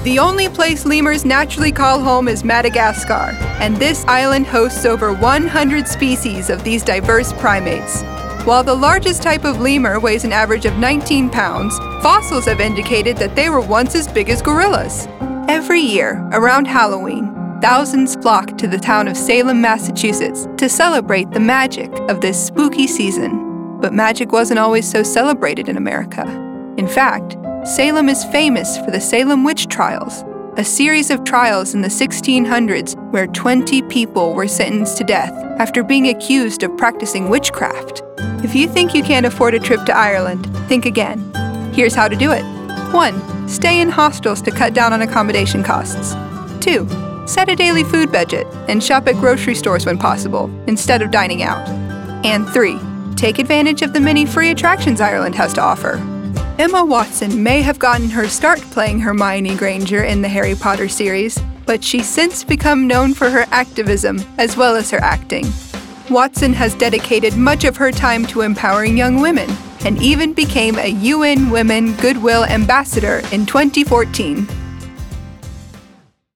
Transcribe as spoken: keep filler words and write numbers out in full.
The only place lemurs naturally call home is Madagascar, and this island hosts over one hundred species of these diverse primates. While the largest type of lemur weighs an average of nineteen pounds, fossils have indicated that they were once as big as gorillas. Every year, around Halloween, thousands flock to the town of Salem, Massachusetts, to celebrate the magic of this spooky season. But magic wasn't always so celebrated in America. In fact, Salem is famous for the Salem witch trials, a series of trials in the sixteen hundreds where twenty people were sentenced to death after being accused of practicing witchcraft. If you think you can't afford a trip to Ireland, think again. Here's how to do it. one. Stay in hostels to cut down on accommodation costs. two. Set a daily food budget and shop at grocery stores when possible, instead of dining out. And three. Take advantage of the many free attractions Ireland has to offer. Emma Watson may have gotten her start playing Hermione Granger in the Harry Potter series, but she's since become known for her activism as well as her acting. Watson has dedicated much of her time to empowering young women, and even became a U N Women Goodwill Ambassador in twenty fourteen.